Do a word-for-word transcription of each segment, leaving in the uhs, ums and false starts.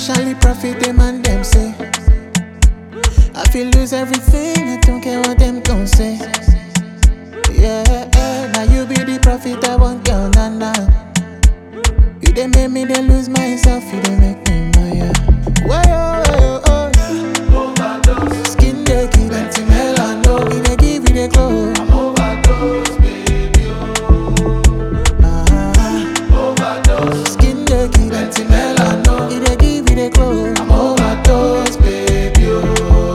Especially profit them and them say I feel lose everything, I don't care what them gon' say. Yeah, now you be the prophet I want, girl, nah, nah. You dey make me dey lose myself, you dey make me maya. Why oh, oh, oh. Overdose. Skin dey kill empty melano, you dey give you the glow. I'm overdose, baby, oh. Ah, overdose. Skin dey kill empty melano, you dey give you the glow. I'm overdose, baby, oh.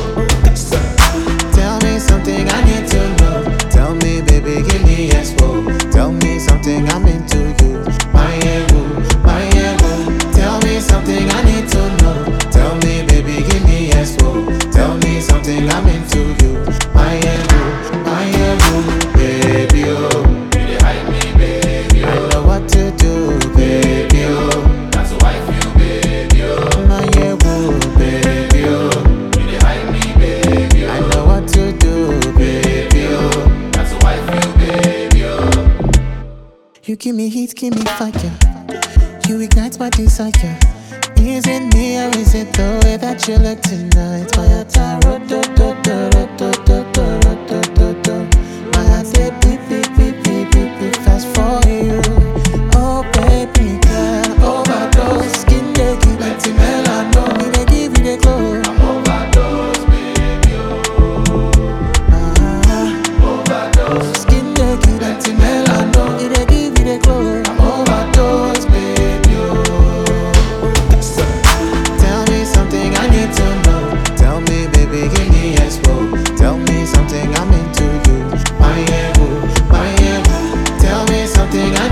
Tell me something I need to know. Tell me, baby, give me yes, whoa. Tell me something I'm into you. My ego, my ego. Tell me something I need to know. Tell me, baby, give me yes, whoa. Tell me something I'm into you. My ego, my ego, baby, oh. You dey hide me, baby, oh. I know what to do, baby, oh. That's how I feel, baby, oh. My ego, baby, oh. You dey hide me, baby, oh. I know what to do, baby, oh. That's how I feel, baby, oh. You give me heat, give me fire. You ignite my desire. Is it me or is it the way that you look tonight? My heart a roto to to roto to to roto to to. My heart say beat beat beat beat beat beat fast for you. Oh baby girl, overdose. Skin dey kill empty melano, me dey give you the glow. I'm overdose, baby, oh. Ah, overdose. Skin dey kill empty melano, me dey give you the glow. I'm overdose, baby, oh. Tell me something I need to know. Tell me, baby, give me yes, whoa. Tell me something I'm into you. My ego, my ego. Tell me something I